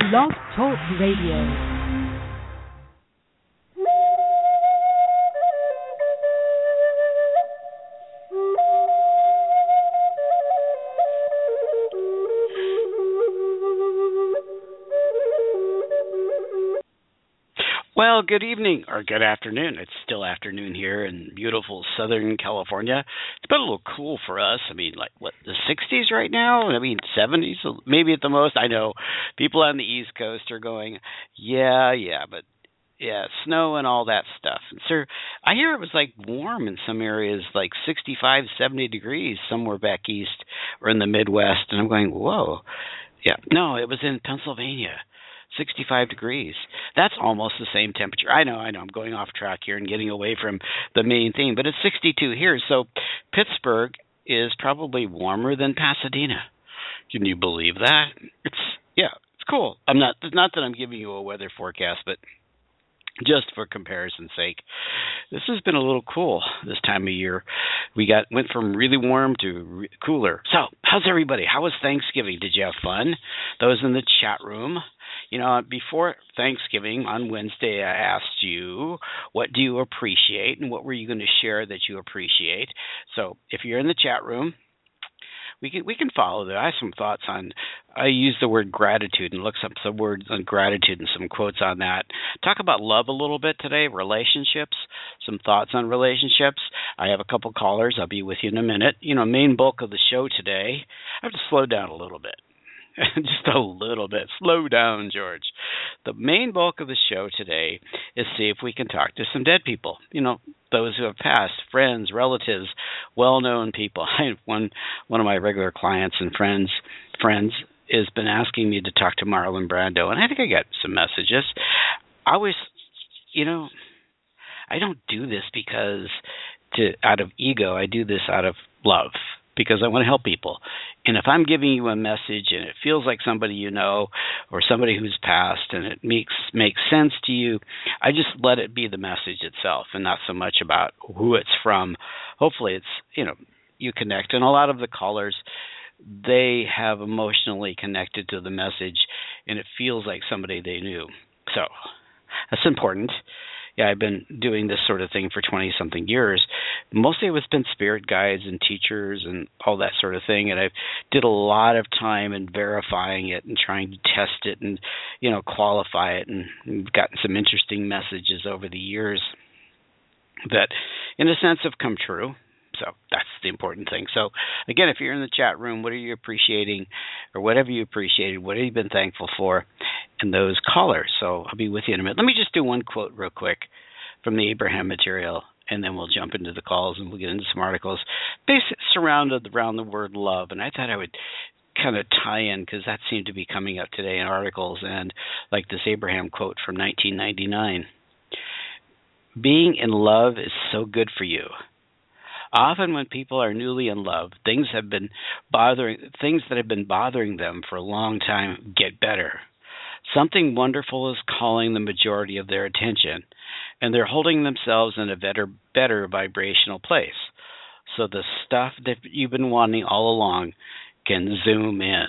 Blog Talk Radio. Well, good evening or good afternoon. It's still afternoon here in beautiful Southern California. It's been a little cool for us. I mean, like, what, the 60s right now? I mean, 70s maybe at the most. I know people on the East Coast are going, but snow and all that stuff. And so I hear it was like warm in some areas, like 65, 70 degrees somewhere back east or in the Midwest. And I'm going, whoa. Yeah, no, it was in Pennsylvania. 65 degrees. That's almost the same temperature. I know. I'm going off track here and getting away from the main theme, but it's 62 here. So Pittsburgh is probably warmer than Pasadena. Can you believe that? It's cool. Not that I'm giving you a weather forecast, but just for comparison's sake, this has been a little cool this time of year. We went from really warm to cooler. So, how's everybody? How was Thanksgiving? Did you have fun? Those in the chat room. You know, before Thanksgiving on Wednesday, I asked you, what do you appreciate, and what were you going to share that you appreciate? So, if you're in the chat room, we can follow that. I have some thoughts on. I use the word gratitude and look up some words on gratitude and some quotes on that. Talk about love a little bit today, relationships, some thoughts on relationships. I have a couple callers. I'll be with you in a minute. You know, main bulk of the show today. I have to slow down a little bit. Just a little bit. Slow down, George. The main bulk of the show today is see if we can talk to some dead people. You know, those who have passed, friends, relatives, well-known people. One of my regular clients and friends has been asking me to talk to Marlon Brando, and I think I got some messages. I always, I don't do this out of ego. I do this out of love, because I want to help people. And if I'm giving you a message and it feels like somebody you know or somebody who's passed and it makes sense to you, I just let it be the message itself and not so much about who it's from. Hopefully it's, you connect. And a lot of the callers, they have emotionally connected to the message and it feels like somebody they knew. So that's important. Yeah, I've been doing this sort of thing for 20-something years. Mostly it's been spirit guides and teachers and all that sort of thing, and I did a lot of time in verifying it and trying to test it and, qualify it, and we've gotten some interesting messages over the years that, in a sense, have come true. So that's the important thing. So, again, if you're in the chat room, what are you appreciating, or whatever you appreciated, what have you been thankful for, and those callers? So I'll be with you in a minute. Let me just do one quote real quick from the Abraham material, and then we'll jump into the calls and we'll get into some articles basically surrounded around the word love. And I thought I would kind of tie in because that seemed to be coming up today in articles, and like this Abraham quote from 1999. Being in love is so good for you. Often when people are newly in love, things that have been bothering them for a long time get better. Something wonderful is calling the majority of their attention, and they're holding themselves in a better vibrational place. So the stuff that you've been wanting all along can zoom in.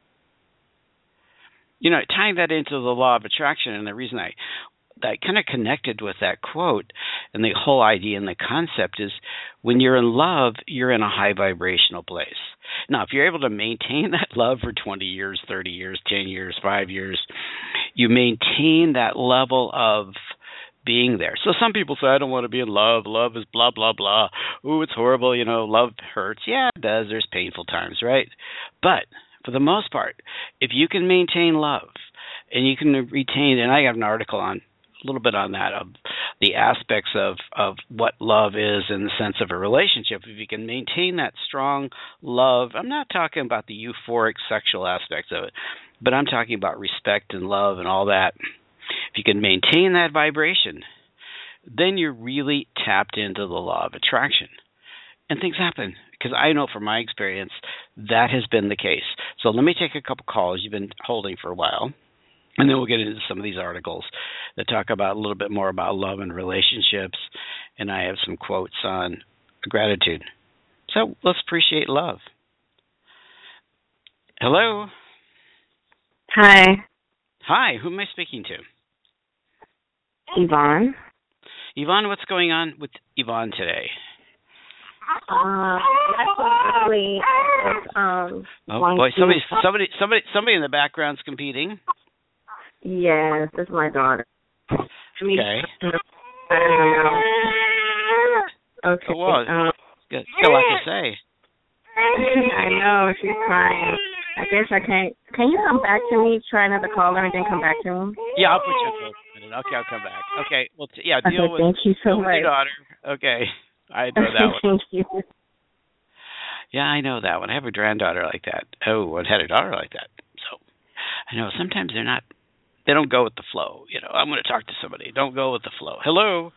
Tying that into the law of attraction, and the reason I kind of connected with that quote and the whole idea and the concept is when you're in love, you're in a high vibrational place. Now, if you're able to maintain that love for 20 years, 30 years, 10 years, 5 years, you maintain that level of being there. So some people say, I don't want to be in love. Love is blah, blah, blah. Ooh, it's horrible. Love hurts. Yeah, it does. There's painful times, right? But for the most part, if you can maintain love and you can retain, and I have an article on a little bit on that, of the aspects of what love is in the sense of a relationship. If you can maintain that strong love, I'm not talking about the euphoric sexual aspects of it, but I'm talking about respect and love and all that. If you can maintain that vibration, then you're really tapped into the law of attraction. And things happen, because I know from my experience that has been the case. So let me take a couple calls you've been holding for a while. And then we'll get into some of these articles that talk about a little bit more about love and relationships. And I have some quotes on gratitude. So let's appreciate love. Hello. Hi. Hi, who am I speaking to? Yvonne. Yvonne, what's going on with Yvonne today? Actually, oh boy, somebody in the background's competing. Yes, this is my daughter. Okay. Okay. Oh, well, got a lot to say. I know, she's crying. I guess I can't. Can you come back to me? Try another caller and then come back to me? Yeah, I'll put you on hold a minute. Okay, I'll come back. Okay, well, deal with thank you so much. your daughter. Okay, I know that one. Thank you. Yeah, I know that one. I have a granddaughter like that. Oh, I had a daughter like that. So I know sometimes they don't go with the flow. I'm going to talk to somebody. Don't go with the flow. Hello.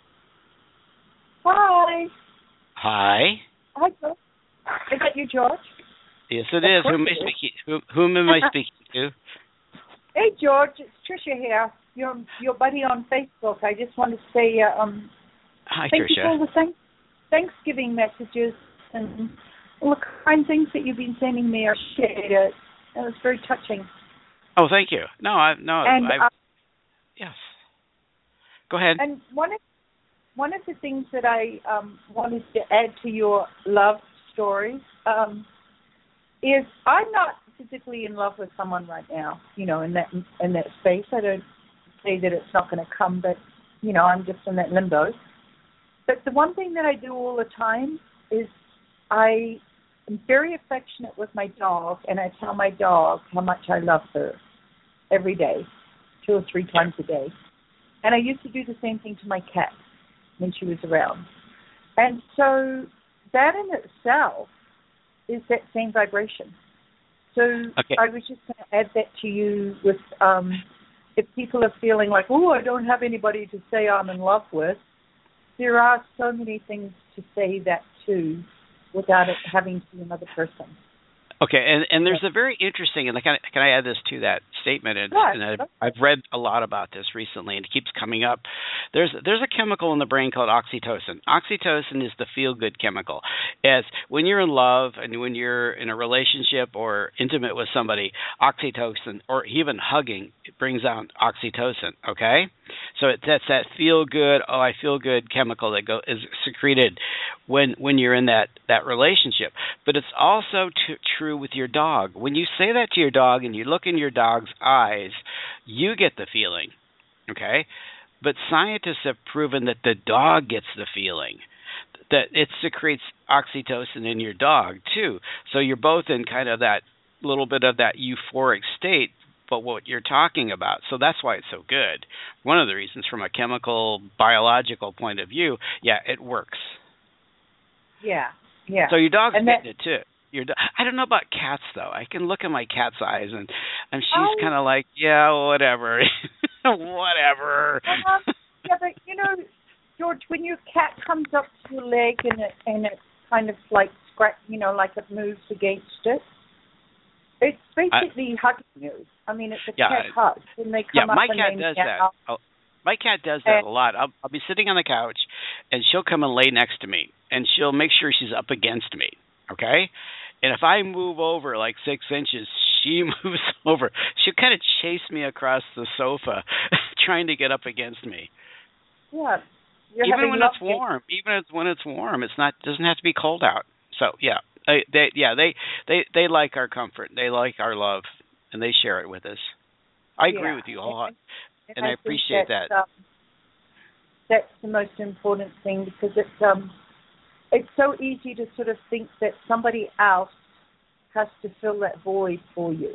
Hi. Hi. Hi, George. Is that you, George? Yes, it is. Whom am I speaking to? Hey, George. It's Tricia here. Your buddy on Facebook. I just want to say Hi, thank Tricia. you for all the Thanksgiving messages and all the kind things that you've been sending me. I appreciate it. It was very touching. Oh, thank you. Yes. Go ahead. And one of the things that I wanted to add to your love stories is I'm not physically in love with someone right now. In that space. I don't say that it's not going to come, but I'm just in that limbo. But the one thing that I do all the time is I am very affectionate with my dog, and I tell my dog how much I love her every day, 2 or 3 times a day. And I used to do the same thing to my cat when she was around. And so that in itself is that same vibration. So okay. I was just going to add that to you with if people are feeling like, oh, I don't have anybody to say I'm in love with, there are so many things to say that to without it having to be another person. Okay, and there's a very interesting, and can I add this to that statement? And I've read a lot about this recently, and it keeps coming up. There's a chemical in the brain called oxytocin. Oxytocin is the feel-good chemical. It's when you're in love and when you're in a relationship or intimate with somebody, oxytocin, or even hugging, it brings out oxytocin, okay? So that's that feel-good, oh, I feel good chemical that is secreted when you're in that relationship. But it's also true with your dog. When you say that to your dog and you look in your dog's eyes, you get the feeling, okay? But scientists have proven that the dog gets the feeling, that it secretes oxytocin in your dog too. So you're both in kind of that little bit of that euphoric state, but what you're talking about. So that's why it's so good. One of the reasons from a chemical, biological point of view, it works. Yeah. So your dog's getting it too. I don't know about cats though. I can look in my cat's eyes and she's kind of like, yeah, whatever, whatever. But George, when your cat comes up to your leg and it kind of like scratch, like it moves against it, it's basically hugging you. I mean, it's a cat hug. When they come up my and cat does that. Oh, my cat does that a lot. I'll be sitting on the couch, and she'll come and lay next to me, and she'll make sure she's up against me, okay? And if I move over like 6 inches, she moves over. She'll kind of chase me across the sofa, trying to get up against me. Yeah. Even when it's warm. Even when it's warm, doesn't have to be cold out. So they like our comfort. They like our love, and they share it with us. I agree with you a lot, and I appreciate that. That's the most important thing, because it's so easy to sort of think that somebody else has to fill that void for you.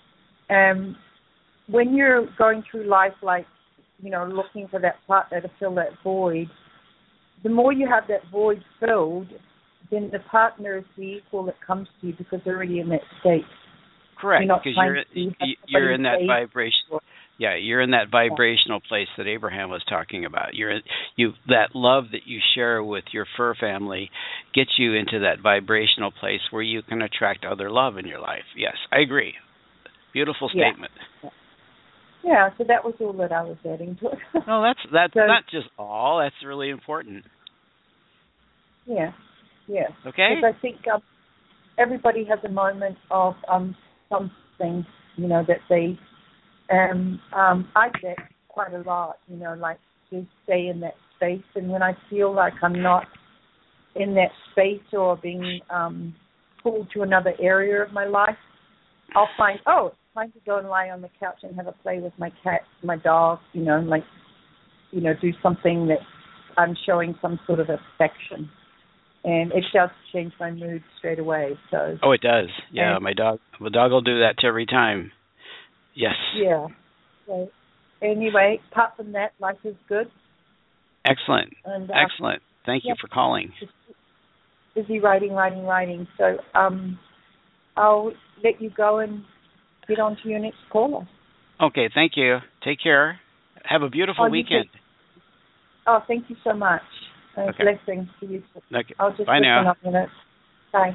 When you're going through life like, looking for that partner to fill that void, the more you have that void filled, then the partner is the equal that comes to you because they're already in that state. Correct, because you're in that vibration. Yeah, you're in that vibrational place that Abraham was talking about. That love that you share with your fur family gets you into that vibrational place where you can attract other love in your life. Yes, I agree. Beautiful statement. Yeah, so that was all that I was adding to it. No, that's not just all. That's really important. Yeah. Okay. Because I think everybody has a moment of something, that they And I get quite a lot, like to stay in that space. And when I feel like I'm not in that space or being pulled to another area of my life, I'll find, it's time to go and lie on the couch and have a play with my cat, my dog, do something that I'm showing some sort of affection. And it does change my mood straight away. So. Oh, it does. Yeah, my dog will do that every time. Yes. Yeah. So anyway, apart from that, life is good. Excellent. And, excellent. Thank you for calling. Busy writing. So I'll let you go and get on to your next caller. Okay, thank you. Take care. Have a beautiful weekend. Thank you so much. Blessings to you. Okay. I'll just bye now. Up a minute. Bye.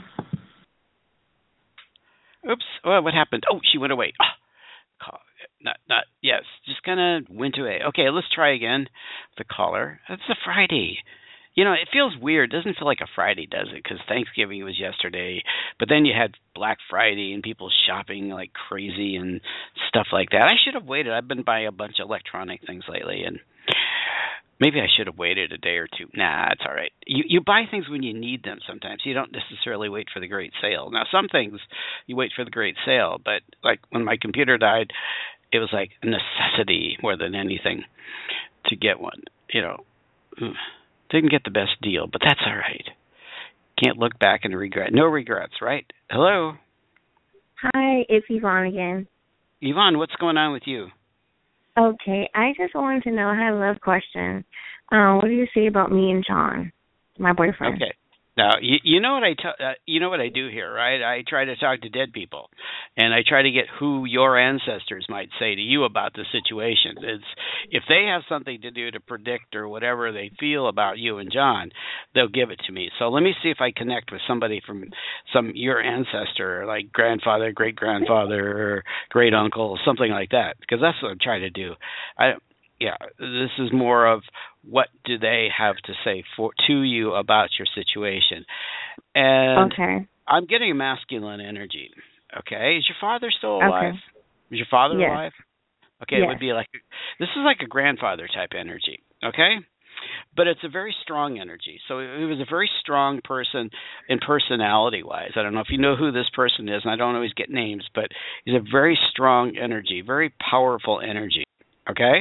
Oops. Well, what happened? Oh, she went away. Yes, just kind of went away. Okay, let's try again. The caller. It's a Friday. It feels weird. It doesn't feel like a Friday, does it? Because Thanksgiving was yesterday. But then you had Black Friday and people shopping like crazy and stuff like that. I should have waited. I've been buying a bunch of electronic things lately, and maybe I should have waited a day or two. Nah, it's all right. You buy things when you need them sometimes. You don't necessarily wait for the great sale. Now, some things you wait for the great sale, but like when my computer died, it was like a necessity more than anything to get one. Didn't get the best deal, but that's all right. Can't look back and regret. No regrets, right? Hello? Hi, it's Yvonne again. Yvonne, what's going on with you? Okay, I just wanted to know, I had a love question. What do you say about me and John, my boyfriend? Okay. Now, you know what I do here, right? I try to talk to dead people, and I try to get who your ancestors might say to you about the situation. If they have something to do to predict or whatever they feel about you and John, they'll give it to me. So let me see if I connect with somebody from your ancestor, like grandfather, great-grandfather, or great-uncle, something like that, because that's what I'm trying to do. This is more of what do they have to say to you about your situation. And I'm getting a masculine energy. Okay, is your father still alive? Is your father alive? Okay, it would be this is like a grandfather type energy. Okay, but it's a very strong energy. So he was a very strong person in personality-wise. I don't know if you know who this person is, and I don't always get names, but he's a very strong energy, very powerful energy. Okay.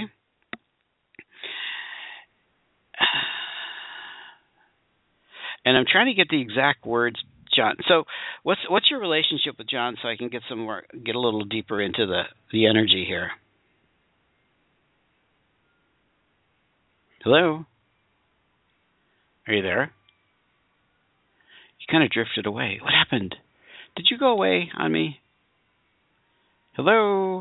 And I'm trying to get the exact words, John. So, what's your relationship with John, so I can get a little deeper into the energy here. Hello? Are you there? You kind of drifted away. What happened? Did you go away on me? Hello?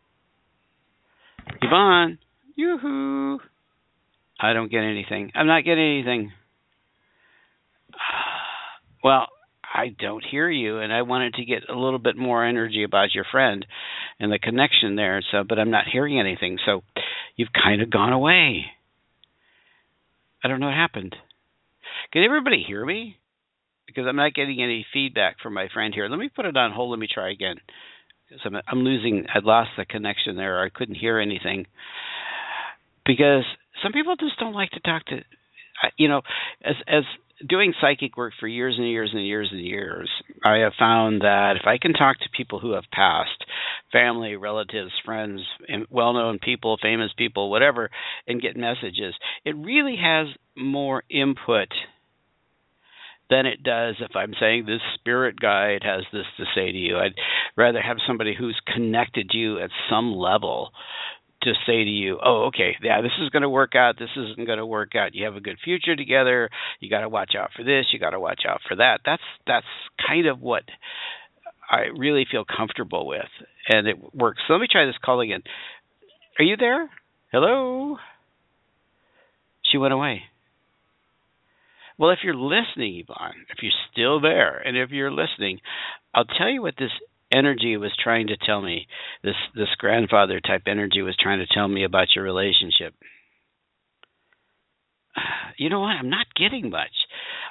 Yvonne? Yoo-hoo! I don't get anything. I'm not getting anything. Well, I don't hear you, and I wanted to get a little bit more energy about your friend and the connection there. But I'm not hearing anything. So you've kind of gone away. I don't know what happened. Can everybody hear me? Because I'm not getting any feedback from my friend here. Let me put it on hold. Let me try again. Because I lost the connection there. I couldn't hear anything. Because some people just don't like to talk to, as doing psychic work for years and years and years and years, I have found that if I can talk to people who have passed, family, relatives, friends, well-known people, famous people, whatever, and get messages, it really has more input than it does if I'm saying this spirit guide has this to say to you. I'd rather have somebody who's connected to you at some level to say to you, oh, okay, yeah, this is going to work out, this isn't going to work out, you have a good future together, you got to watch out for this, you got to watch out for that. That's kind of what I really feel comfortable with, and it works. So let me try this call again. Are you there? Hello? She went away. Well, if you're listening, Yvonne, if you're still there, and if you're listening, I'll tell you what this energy was trying to tell me, this grandfather type energy was trying to tell me about your relationship. You know what? I'm not getting much.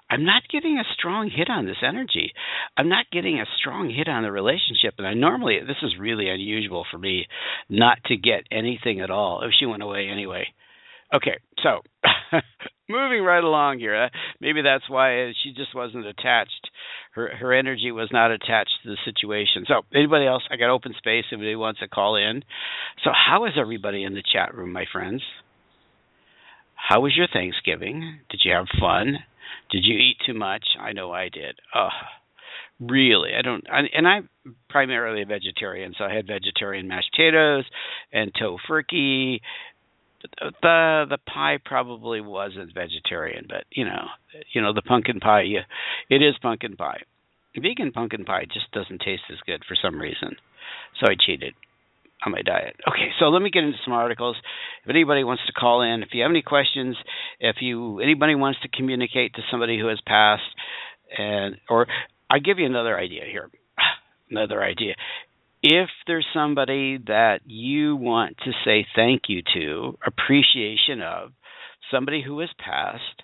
I'm not getting a strong hit on this energy. I'm not getting a strong hit on the relationship. And this is really unusual for me not to get anything at all if she went away anyway. Okay, so moving right along here. Maybe that's why she just wasn't attached. Her energy was not attached to the situation. So anybody else? I got open space if anybody wants to call in. So how is everybody in the chat room, my friends? How was your Thanksgiving? Did you have fun? Did you eat too much? I know I did. Really, I'm primarily a vegetarian, so I had vegetarian mashed potatoes and tofurkey. The pie probably wasn't vegetarian, but you know the pumpkin pie. Yeah, it is pumpkin pie. Vegan pumpkin pie just doesn't taste as good for some reason, so I cheated on my diet. Okay, so let me get into some articles. If anybody wants to call in, if you have any questions, anybody wants to communicate to somebody who has passed, or I'll give you another idea here. Another idea. If there's somebody that you want to say thank you to, appreciation of, somebody who has passed.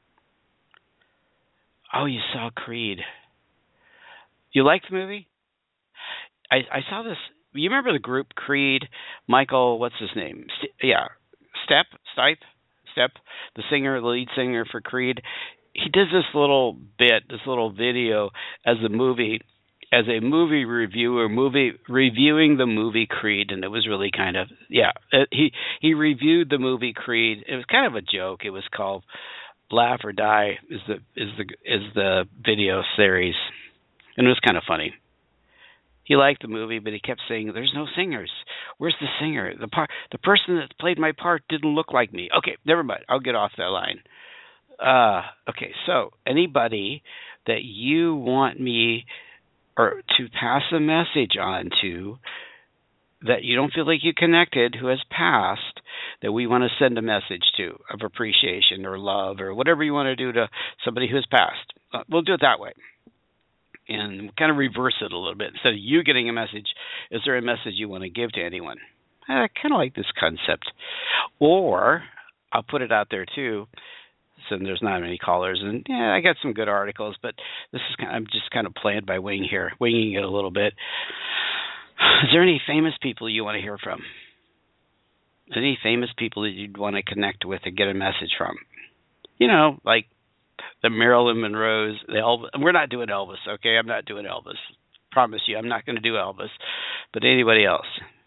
Oh, you saw Creed. You liked the movie? I saw this. You remember the group Creed? Michael, what's his name? Stipe, the lead singer for Creed. He did this little video as a movie reviewer, reviewing the movie Creed, and it was really kind of he reviewed the movie Creed. It was kind of a joke. It was called Laugh or Die is the video series, and it was kind of funny. He liked the movie, but he kept saying, "There's no singers. Where's the singer? The person that played my part didn't look like me." Okay, never mind. I'll get off that line. Okay, so anybody that you want me or to pass a message on to that you don't feel like you connected, who has passed, that we want to send a message to of appreciation or love or whatever you want to do to somebody who has passed. We'll do it that way. And kind of reverse it a little bit. Instead of you getting a message, is there a message you want to give to anyone? I kind of like this concept. Or I'll put it out there too, so there's not many callers. And yeah, I got some good articles, but I'm just kind of playing by winging it a little bit. Is there any famous people you want to hear from? Any famous people that you'd want to connect with and get a message from? Like the Marilyn Monroes, we're not doing Elvis, okay? I'm not doing Elvis. Promise you, I'm not going to do Elvis. But anybody else?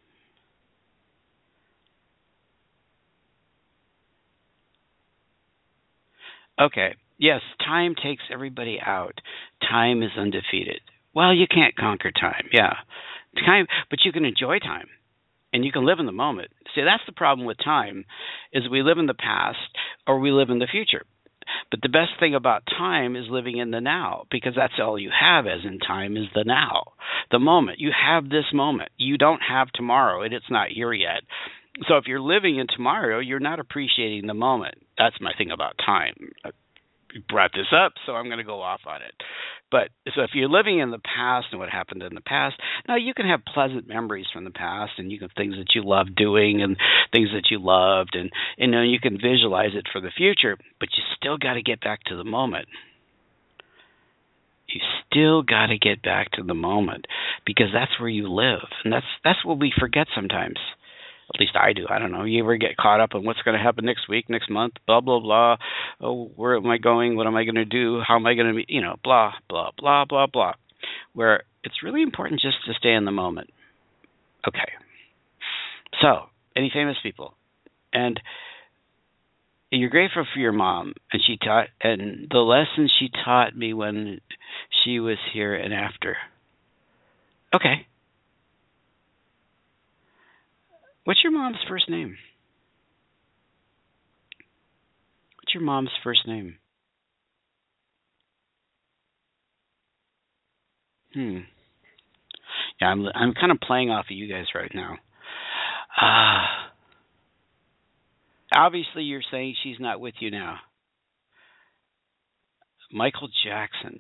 Okay. Yes, time takes everybody out. Time is undefeated. Well, you can't conquer time. Yeah. Time, but you can enjoy time. And you can live in the moment. See, that's the problem with time, is we live in the past or we live in the future. But the best thing about time is living in the now, because that's all you have as in time is the now, the moment. You have this moment. You don't have tomorrow, and it's not here yet. So if you're living in tomorrow, you're not appreciating the moment. That's my thing about time. You brought this up, so I'm going to go off on it. But so if you're living in the past and what happened in the past, now you can have pleasant memories from the past, and you can things that you love doing and things that you loved, and you can visualize it for the future. But you still got to get back to the moment. You still got to get back to the moment, because that's where you live, and that's what we forget sometimes. At least I do. I don't know. You ever get caught up on what's going to happen next week, next month, blah, blah, blah. Oh, where am I going? What am I going to do? How am I going to be, blah, blah, blah, blah, blah. Where it's really important just to stay in the moment. Okay. So, any famous people? And you're grateful for your mom, and the lessons she taught me when she was here and after. Okay. What's your mom's first name? What's your mom's first name? Yeah, I'm kind of playing off of you guys right now. Obviously, you're saying she's not with you now. Michael Jackson.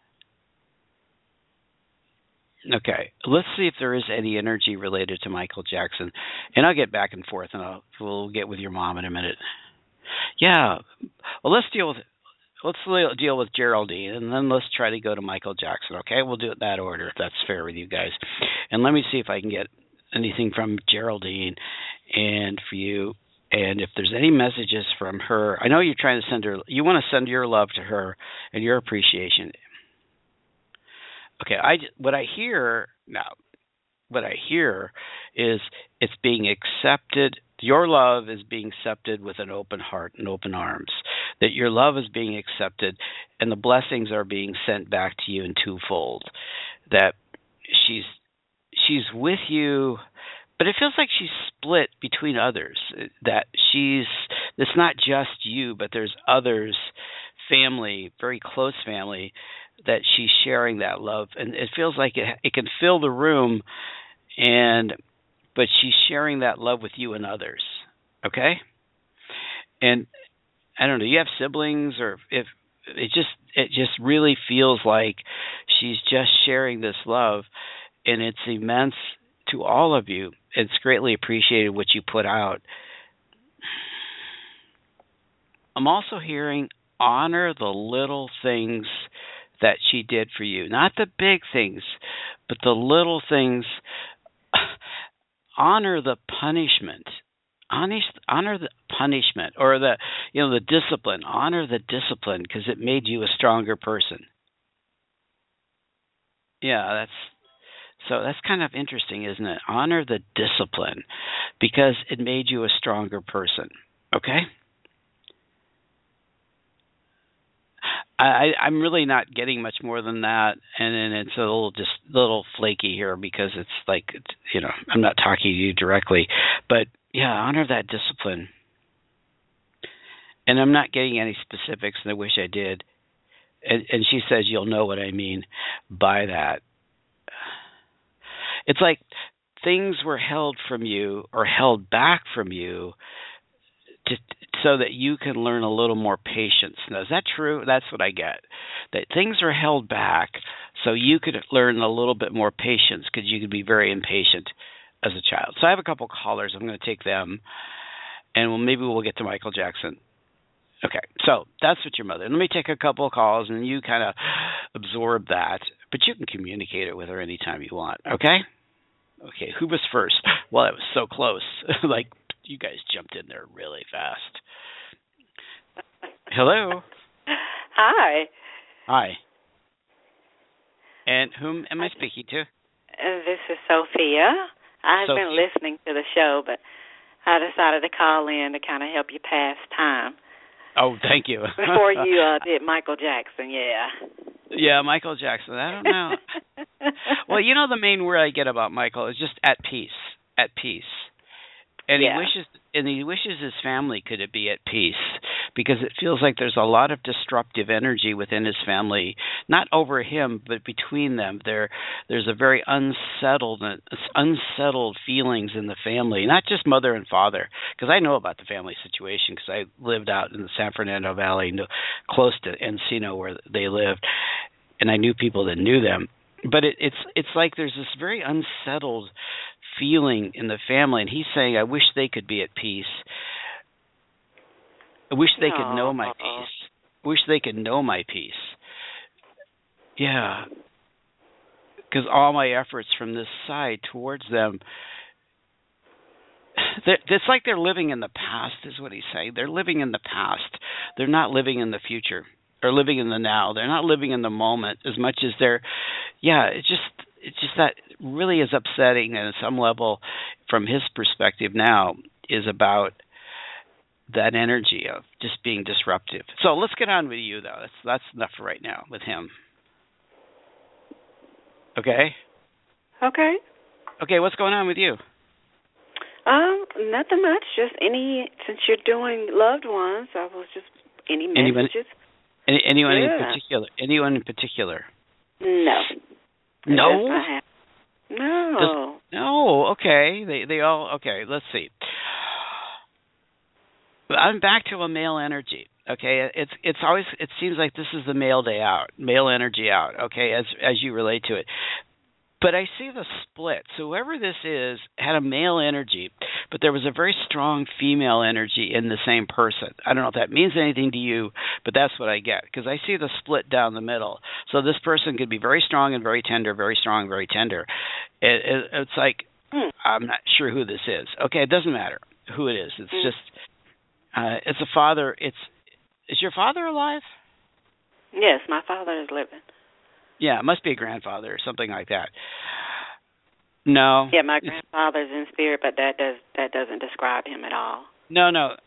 Okay, let's see if there is any energy related to Michael Jackson. And I'll get back and forth, and we'll get with your mom in a minute. Yeah, well, let's deal with deal with Geraldine, and then let's try to go to Michael Jackson. Okay, we'll do it that order if that's fair with you guys. And let me see if I can get anything from Geraldine and for you. And if there's any messages from her, I know you're trying to send her. You want to send your love to her and your appreciation. Okay, what I hear is it's being accepted. Your love is being accepted with an open heart and open arms. That your love is being accepted, and the blessings are being sent back to you in twofold. That she's with you, but it feels like she's split between others. That it's not just you, but there's others, family, very close family, that she's sharing that love, and it feels like it can fill the room, but she's sharing that love with you and others. Okay? And I don't know, you have siblings, or if it just really feels like she's just sharing this love, and it's immense to all of you. It's greatly appreciated what you put out. I'm also hearing honor the little things that she did for you. Not the big things, but the little things. Honor the punishment. Honor the punishment, or the discipline. Honor the discipline, because it made you a stronger person. Yeah, that's kind of interesting, isn't it? Honor the discipline, because it made you a stronger person. Okay? I'm really not getting much more than that, and then it's a little flaky here, because it's like, I'm not talking to you directly, but yeah, honor that discipline. And I'm not getting any specifics, and I wish I did. And she says you'll know what I mean by that. It's like things were held from you or held back from you so that you can learn a little more patience. Now, is that true? That's what I get. That things are held back so you could learn a little bit more patience, because you could be very impatient as a child. So I have a couple callers. I'm going to take them, and maybe we'll get to Michael Jackson. Okay, so that's what your mother. Let me take a couple of calls, and you kind of absorb that, but you can communicate it with her anytime you want, okay? Okay, who was first? Well, it was so close. Like, you guys jumped in there really fast. Hello. Hi. Hi. And whom am I speaking to? This is Sophia. I've been listening to the show, but I decided to call in to kind of help you pass time. Oh, thank you. Before you did Michael Jackson, yeah. Yeah, Michael Jackson. I don't know. Well, the main word I get about Michael is just at peace. At peace. And he wishes his family could be at peace, because it feels like there's a lot of destructive energy within his family, not over him, but between them. There's a very unsettled feelings in the family, not just mother and father, because I know about the family situation, because I lived out in the San Fernando Valley, close to Encino where they lived, and I knew people that knew them. But it's like there's this very unsettled feeling in the family, and he's saying, I wish they could be at peace. I wish they could know my peace. I wish they could know my peace. Yeah. Because all my efforts from this side towards them, it's like they're living in the past, is what he's saying. They're living in the past. They're not living in the future. They're living in the now. They're not living in the moment as much as it's just that really is upsetting, and at some level, from his perspective now, is about that energy of just being disruptive. So let's get on with you, though. That's enough for right now with him. Okay? Okay. Okay, what's going on with you? Nothing much. Just since you're doing loved ones, I was just, any messages? Anyone in particular? Anyone in particular? No. No? No. No, okay. They all, okay, let's see. I'm back to a male energy. Okay, it's always, it seems like this is the male day out, male energy out. Okay, as you relate to it, But I see the split. So whoever this is had a male energy, but there was a very strong female energy in the same person. I don't know if that means anything to you, but that's what I get, because I see the split down the middle. So this person could be very strong and very tender, very strong, very tender. It's like, I'm not sure who this is. Okay, it doesn't matter who it is. It's just, it's a father. Is your father alive? Yes, my father is living. Yeah, it must be a grandfather or something like that. No. Yeah, my grandfather's in spirit, but that doesn't describe him at all. No.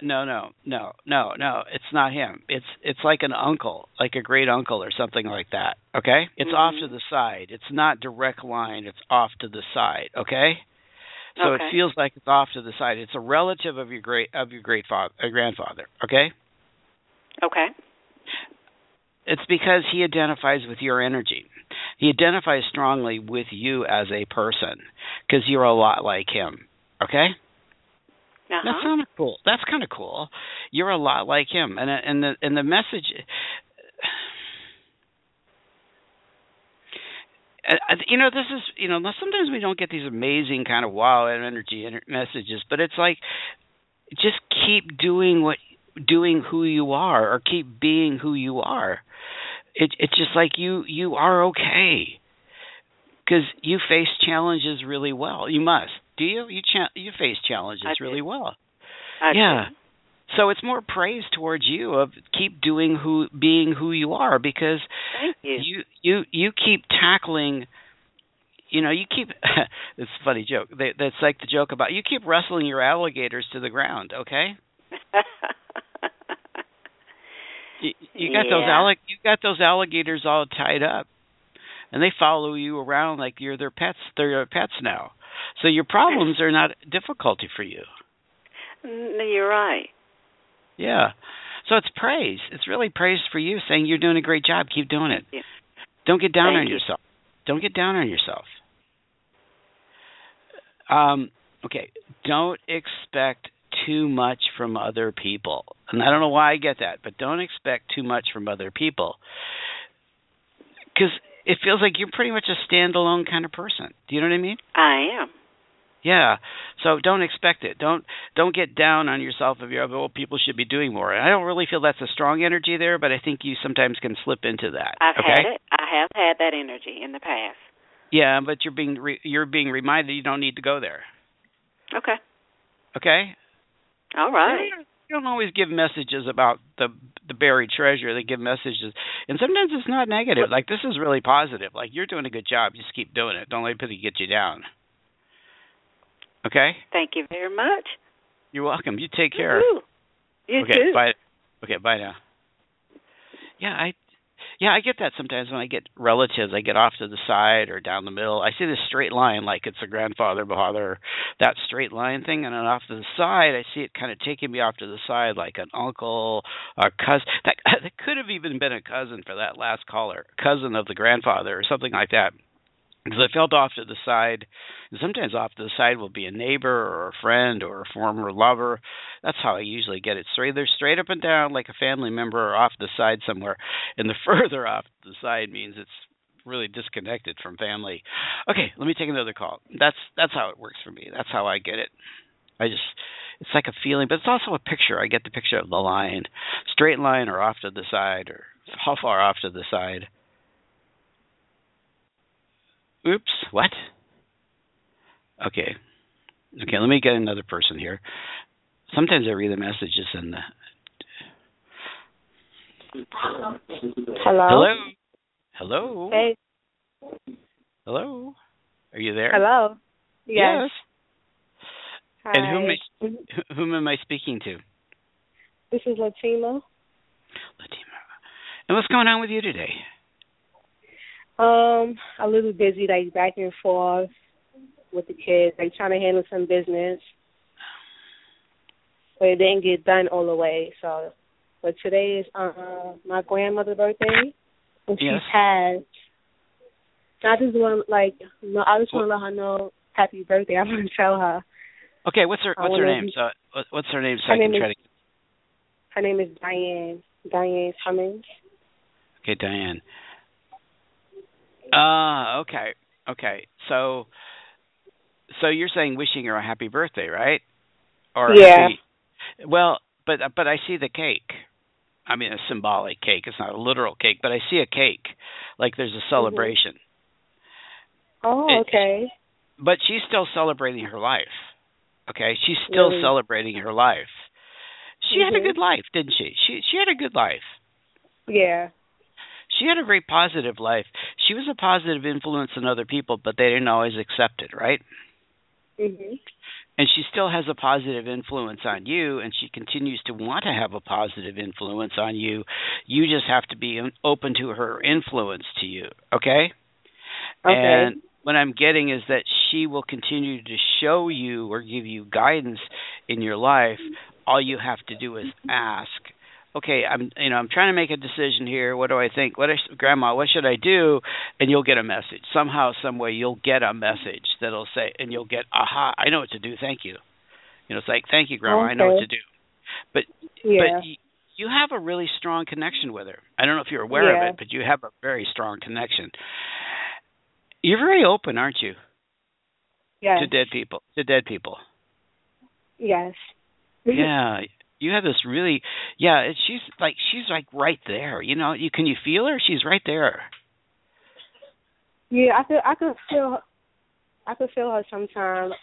It's not him. It's like an uncle, like a great uncle or something like that. Okay? It's off to the side. It's not direct line. It's off to the side. Okay? So it feels like it's off to the side. It's a relative of your grandfather. Okay? Okay. It's because he identifies with your energy. He identifies strongly with you as a person because you're a lot like him. Okay? That's kind of cool. That's kind of cool. You're a lot like him, and the message. This is sometimes we don't get these amazing kind of wow energy messages, but it's like just keep doing who you are, or keep being who you are. It's just like you are okay because you face challenges really well. You must. Do you? You face challenges really well. I do. So it's more praise towards you of keep being who you are, because thank you. You keep tackling. You keep. It's a funny joke. That's like the joke about you keep wrestling your alligators to the ground. Okay. You got those alligators all tied up, and they follow you around like you're their pets. They're your pets now. So your problems are not difficulty for you. You're right. Yeah. So it's praise. It's really praise for you, saying you're doing a great job. Keep doing it. Yeah. Don't get down on yourself. Don't get down on yourself. Okay. Don't expect too much from other people. And I don't know why I get that, but don't expect too much from other people. Because it feels like you're pretty much a standalone kind of person. Do you know what I mean? I am. Yeah. So don't expect it. Don't get down on yourself if you're, people should be doing more. I don't really feel that's a strong energy there, but I think you sometimes can slip into that. I've had it. I have had that energy in the past. Yeah, but you're being reminded you don't need to go there. Okay. Okay? All right. You don't always give messages about the buried treasure. They give messages, and sometimes it's not negative. Like, this is really positive. Like, you're doing a good job. Just keep doing it. Don't let anybody get you down. Okay? Thank you very much. You're welcome. You take care. You too. Bye. Okay, bye now. Yeah, I get that sometimes when I get relatives. I get off to the side or down the middle. I see this straight line like it's a grandfather, that straight line thing, and then off to the side, I see it kind of taking me off to the side like an uncle, a cousin. That could have even been a cousin for that last caller, cousin of the grandfather or something like that. Because I felt off to the side, and sometimes off to the side will be a neighbor or a friend or a former lover. That's how I usually get it. Either straight up and down like a family member or off the side somewhere. And the further off the side means it's really disconnected from family. Okay, let me take another call. That's how it works for me. That's how I get it. It's like a feeling, but it's also a picture. I get the picture of the line, straight line or off to the side, or how far off to the side. Oops, what? Okay, let me get another person here. Sometimes I read the messages in the... Hello? Hello? Hey. Hello? Are you there? Hello? Yes. Hi. And whom am I speaking to? This is Latima. And what's going on with you today? A little busy, like back and forth with the kids, like trying to handle some business. But it didn't get done all the way. So, but today is my grandmother's birthday, and she's had. I just want to let her know happy birthday. I'm gonna tell her. Okay, what's her name? What's her name? So I can try to. Her name is Diane. Diane Cummings. Okay, Diane. Okay. Okay. So you're saying wishing her a happy birthday, right? Or Yeah. happy. Well, but I see the cake. I mean, a symbolic cake. It's not a literal cake, but I see a cake, like there's a celebration. Oh, okay. But she's still celebrating her life. Okay, she's still celebrating her life. She had a good life, didn't she? She had a good life. Yeah. She had a very positive life. She was a positive influence on other people, but they didn't always accept it, right? Mhm. And she still has a positive influence on you, and she continues to want to have a positive influence on you. You just have to be open to her influence to you, okay? And what I'm getting is that she will continue to show you or give you guidance in your life. All you have to do is ask. Okay, I'm trying to make a decision here. What do I think? Grandma, what should I do? And you'll get a message. Somehow, some way, you'll get a message that'll say, and you'll get, aha, I know what to do. Thank you. It's like, thank you, Grandma. I know what to do. But you have a really strong connection with her. I don't know if you're aware of it, but you have a very strong connection. You're very open, aren't you? Yes. To dead people. Yes. Yeah. You have this really, she's like right there. Can you feel her? She's right there. Yeah, I could feel her sometimes.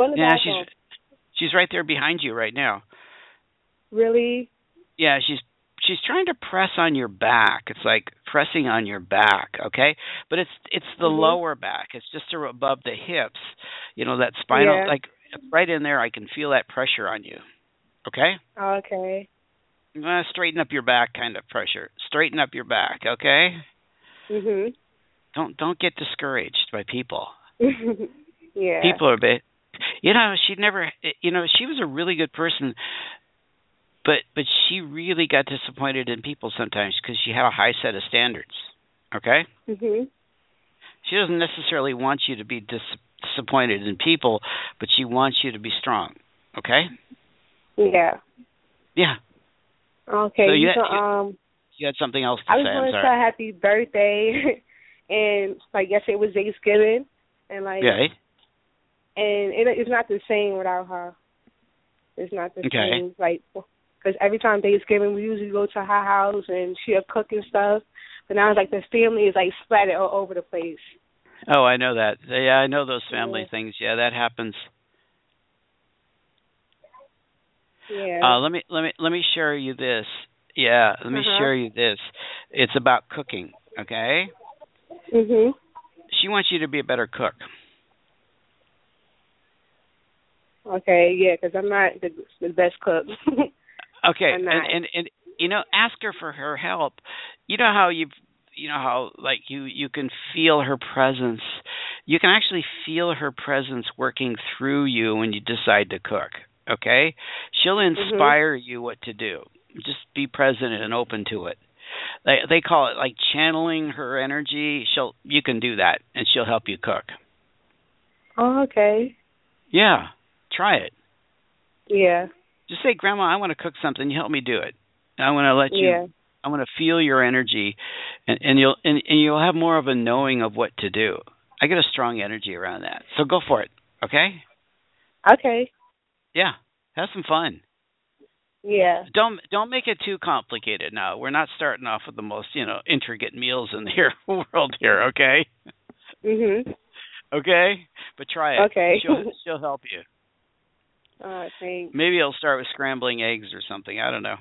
She's right there behind you right now. Really? Yeah, she's trying to press on your back. It's like pressing on your back, okay? But it's the lower back. It's just above the hips. That spinal, like right in there. I can feel that pressure on you. Okay? Okay. Straighten up your back kind of pressure. Straighten up your back, okay? Mhm. Don't get discouraged by people. Yeah. People are bad. She never she was a really good person, but she really got disappointed in people sometimes because she had a high set of standards. Okay? Mhm. She doesn't necessarily want you to be disappointed in people, but she wants you to be strong. Okay? Yeah. Yeah. Okay. So you had something else to say. I just want to say happy birthday, and yesterday was Thanksgiving, and and it's not the same without her. It's not the same, because every time Thanksgiving we usually go to her house and she'll cook and stuff, but now it's the family is splattered all over the place. Oh, I know that. Yeah, I know those family things. Yeah, that happens. Yeah. Let me share you this. Yeah, let me share you this. It's about cooking, okay? Mhm. She wants you to be a better cook. Okay, yeah, because I'm not the best cook. Okay, and ask her for her help. You know how you can feel her presence. You can actually feel her presence working through you when you decide to cook. Okay? She'll inspire you what to do. Just be present and open to it. They call it channeling her energy. You can do that, and she'll help you cook. Oh, okay. Yeah, try it. Yeah. Just say, Grandma, I want to cook something. You help me do it. I want to let you. Yeah. I want to feel your energy, and you'll have more of a knowing of what to do. I get a strong energy around that, so go for it. Okay. Okay. Yeah, have some fun. Yeah. Don't make it too complicated now. We're not starting off with the most, intricate meals in the world here, okay? Mhm. Okay? But try it. Okay. She'll help you. Thanks. Maybe I'll start with scrambling eggs or something. I don't know.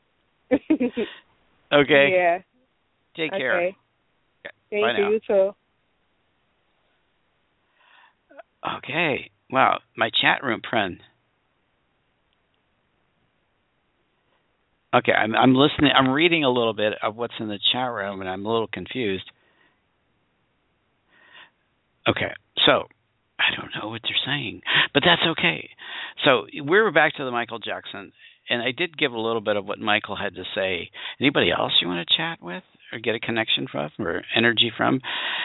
Okay? Yeah. Take care. Okay. Thank Bye now. you too. Okay. Wow, my chat room friend. Okay, I'm listening. I'm reading a little bit of what's in the chat room, and I'm a little confused. Okay, so I don't know what they're saying, but that's okay. So we're back to the Michael Jackson, and I did give a little bit of what Michael had to say. Anybody else you want to chat with or get a connection from or energy from?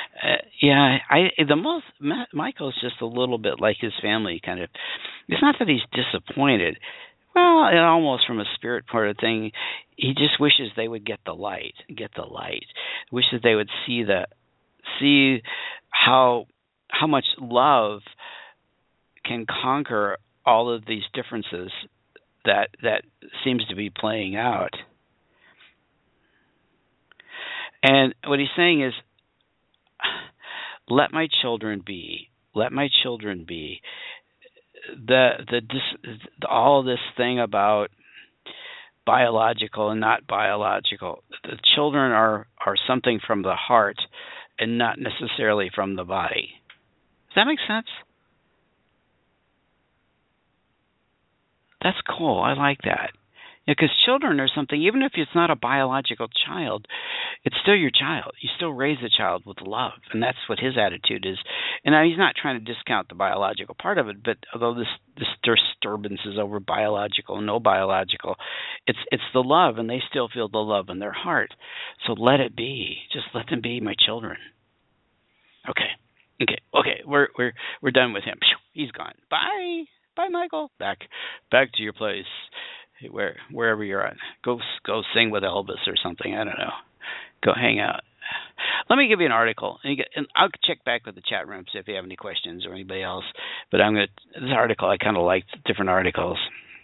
Michael's just a little bit like his family, kind of. It's not that he's disappointed. Well, and almost from a spirit part of thing, he just wishes they would get the light. Wishes they would see how how much love can conquer all of these differences that seems to be playing out. And what he's saying is, let my children be. Let my children be. All this thing about biological and not biological. The children are something from the heart and not necessarily from the body. Does that make sense? That's cool. I like that. Because children are something, even if it's not a biological child, it's still your child. You still raise a child with love, and that's what his attitude is. And he's not trying to discount the biological part of it, but although this disturbance is over biological and no biological, it's the love, and they still feel the love in their heart. So let it be. Just let them be my children. Okay. We're done with him. He's gone. Bye, Michael. Back to your place. Wherever you're at, go sing with Elvis or something. I don't know. Go hang out. Let me give you an article, and I'll check back with the chat rooms if you have any questions or anybody else. But this article, I kind of liked different articles.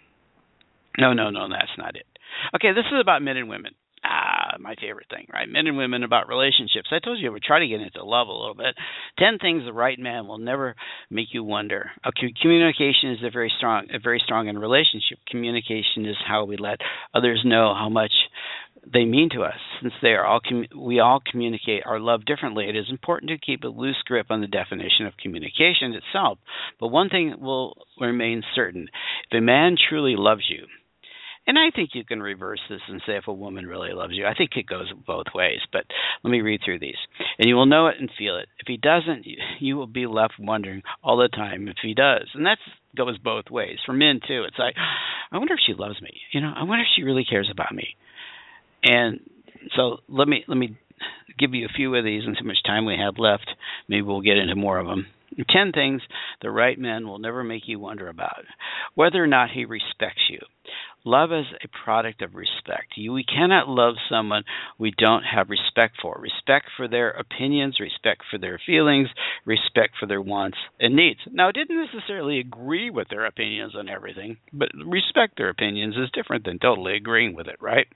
No, that's not it. Okay, this is about men and women. My favorite thing, right? Men and women about relationships. I told you I would try to get into love a little bit. 10 things the right man will never make you wonder. Okay, communication is very strong in a relationship. Communication is how we let others know how much they mean to us. Since we all communicate our love differently, it is important to keep a loose grip on the definition of communication itself. But one thing will remain certain. If a man truly loves you, and I think you can reverse this and say if a woman really loves you. I think it goes both ways, but let me read through these. And you will know it and feel it. If he doesn't, you will be left wondering all the time if he does. And that goes both ways. For men, too, it's like, I wonder if she loves me. I wonder if she really cares about me. And so let me give you a few of these and see how much time we have left. Maybe we'll get into more of them. 10 things the right man will never make you wonder about. Whether or not he respects you. Love is a product of respect. We cannot love someone we don't have respect for. Respect for their opinions, respect for their feelings, respect for their wants and needs. Now, I didn't necessarily agree with their opinions on everything, but respect their opinions is different than totally agreeing with it, right?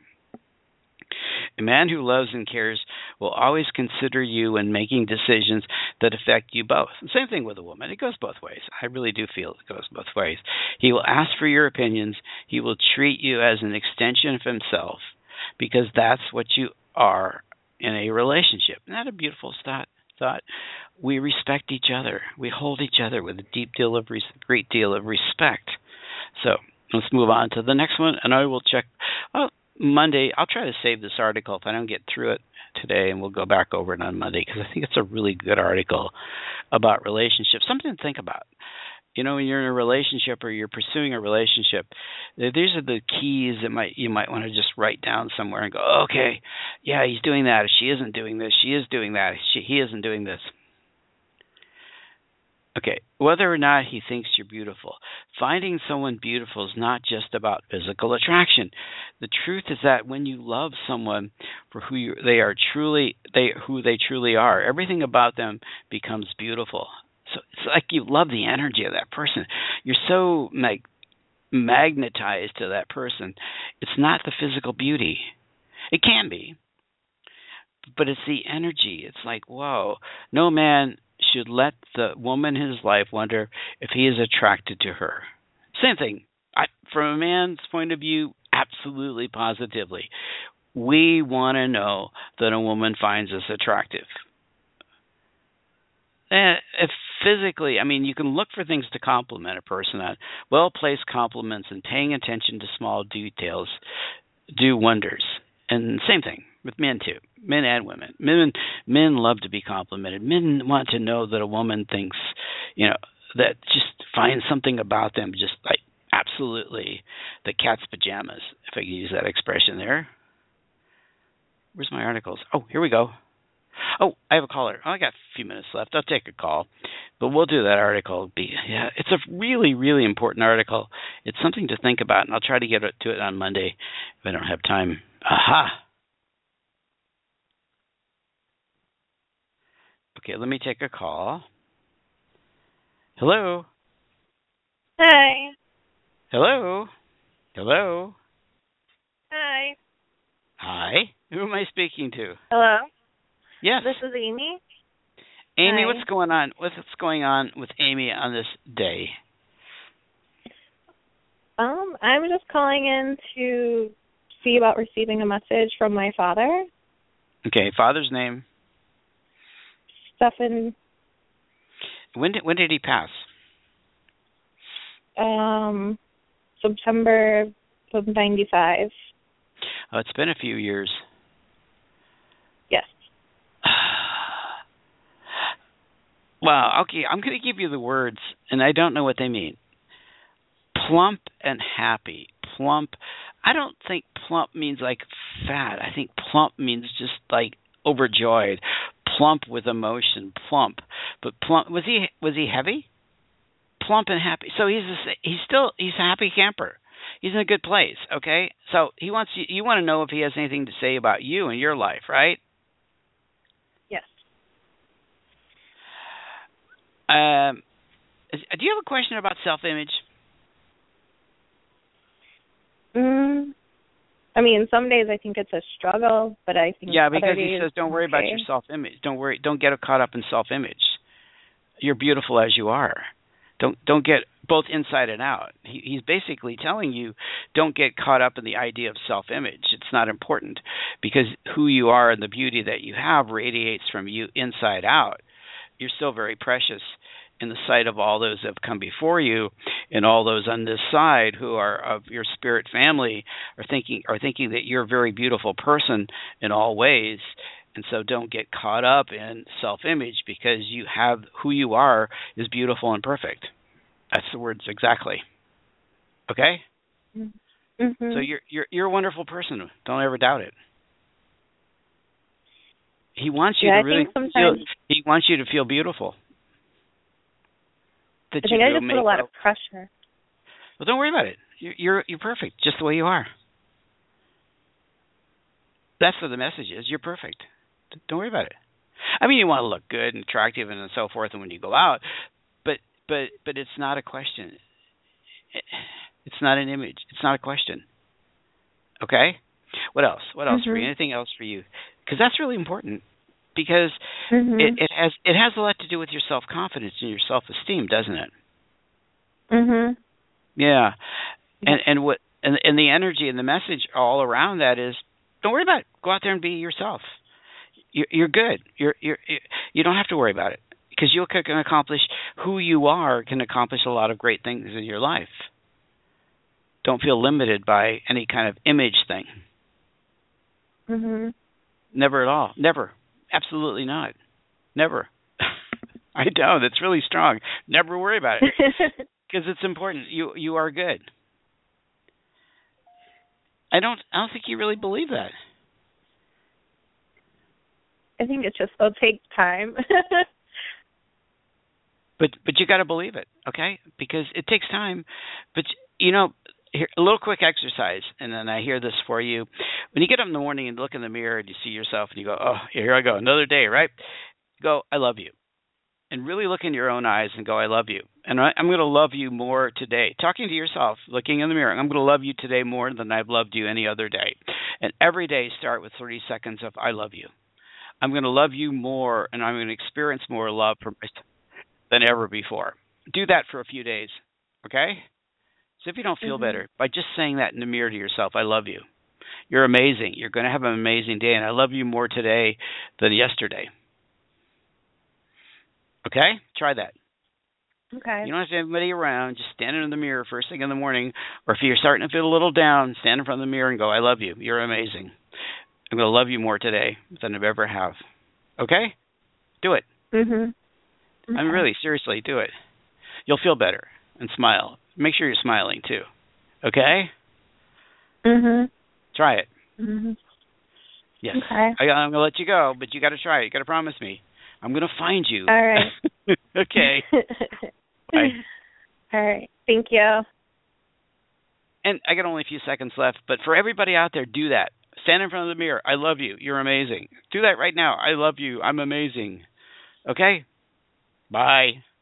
A man who loves and cares will always consider you when making decisions that affect you both. Same thing with a woman. It goes both ways. I really do feel it goes both ways. He will ask for your opinions. He will treat you as an extension of himself because that's what you are in a relationship. Isn't that a beautiful thought? We respect each other. We hold each other with a great deal of respect. So let's move on to the next one, and I will check. Monday, I'll try to save this article if I don't get through it today, and we'll go back over it on Monday because I think it's a really good article about relationships. Something to think about. When you're in a relationship or you're pursuing a relationship, these are the keys that you might want to just write down somewhere and go, okay, yeah, he's doing that. She isn't doing this. She is doing that. He isn't doing this. Okay, whether or not he thinks you're beautiful. Finding someone beautiful is not just about physical attraction. The truth is that when you love someone for who they truly are, everything about them becomes beautiful. So it's like you love the energy of that person. You're so magnetized to that person. It's not the physical beauty. It can be, but it's the energy. It's like, whoa, no man should let the woman in his life wonder if he is attracted to her. Same thing. From a man's point of view, absolutely, positively. We want to know that a woman finds us attractive. If physically, you can look for things to compliment a person on. Well-placed compliments and paying attention to small details do wonders. And same thing with men too, men and women. Men love to be complimented. Men want to know that a woman thinks, that just finds something about them, just like absolutely the cat's pajamas, if I can use that expression there. Where's my articles? Oh, here we go. Oh, I have a caller. I got a few minutes left. I'll take a call, but we'll do that article. It's a really, really important article. It's something to think about, and I'll try to get to it on Monday if I don't have time. Aha! Okay, let me take a call. Hello? Hi. Hello? Hello? Hi. Hi. Who am I speaking to? Hello? Yes. This is Amy. Amy, Hi. what's going on? What's going on with Amy on this day? I'm just calling in to see about receiving a message from my father. Okay, father's name. Stephen. When did he pass? September of 95. Oh, it's been a few years. Yes. Well, okay, I'm going to give you the words, and I don't know what they mean. Plump and happy. Plump. I don't think plump means like fat. I think plump means just like overjoyed. Plump with emotion. Plump. But plump. Was he heavy? Plump and happy. So he's a happy camper. He's in a good place. Okay. So he wants you want to know if he has anything to say about you and your life, right? Yes. Do you have a question about self-image? I mean, some days I think it's a struggle, but I think because he says don't worry about your self-image. Don't get caught up in self-image. You're beautiful as you are. Don't get both inside and out. He's basically telling you don't get caught up in the idea of self-image. It's not important because who you are and the beauty that you have radiates from you inside out. You're still very precious in the sight of all those that have come before you, and all those on this side who are of your spirit family are thinking that you're a very beautiful person in all ways. And so don't get caught up in self-image because you have who you are is beautiful and perfect. That's the words exactly. Okay? Mm-hmm. So you're a wonderful person. Don't ever doubt it. He wants you to really he wants you to feel beautiful. I think I just put a lot of pressure. Well, don't worry about it. You're perfect, just the way you are. That's what the message is. You're perfect. Don't worry about it. I mean, you want to look good and attractive and so forth, and when you go out, but it's not a question. It's not an image. It's not a question. Okay. What else? What else for you? Anything else for you? Because that's really important. Because it has a lot to do with your self-confidence and your self-esteem, doesn't it? Mhm. Yeah. And the energy and the message all around that is don't worry about it. Go out there and be yourself. You're good. You don't have to worry about it because you can accomplish who you are. Can accomplish a lot of great things in your life. Don't feel limited by any kind of image thing. Mhm. Never at all. Never. Absolutely not. Never. I know. That's really strong. Never worry about it. Because it's important. You are good. I don't think you really believe that. I think it'll take time. But you got to believe it, okay? Because it takes time. But here, a little quick exercise, and then I hear this for you. When you get up in the morning and look in the mirror and you see yourself and you go, oh, here I go, another day, right? Go, I love you. And really look in your own eyes and go, I love you. And I'm going to love you more today. Talking to yourself, looking in the mirror, I'm going to love you today more than I've loved you any other day. And every day start with 30 seconds of I love you. I'm going to love you more, and I'm going to experience more love than ever before. Do that for a few days, okay? So if you don't feel better, by just saying that in the mirror to yourself, I love you. You're amazing. You're going to have an amazing day, and I love you more today than yesterday. Okay? Try that. Okay. You don't have to have anybody around. Just stand in the mirror first thing in the morning, or if you're starting to feel a little down, stand in front of the mirror and go, I love you. You're amazing. I'm going to love you more today than I've ever have. Okay? Do it. Mhm. Okay. I'm really, seriously, do it. You'll feel better and smile. Make sure you're smiling, too. Okay? Mhm. Try it. Mhm. Yes. Okay. I'm going to let you go, but you got to try it. You got to promise me. I'm going to find you. All right. Okay. Bye. All right. Thank you. And I got only a few seconds left, but for everybody out there, do that. Stand in front of the mirror. I love you. You're amazing. Do that right now. I love you. I'm amazing. Okay? Bye.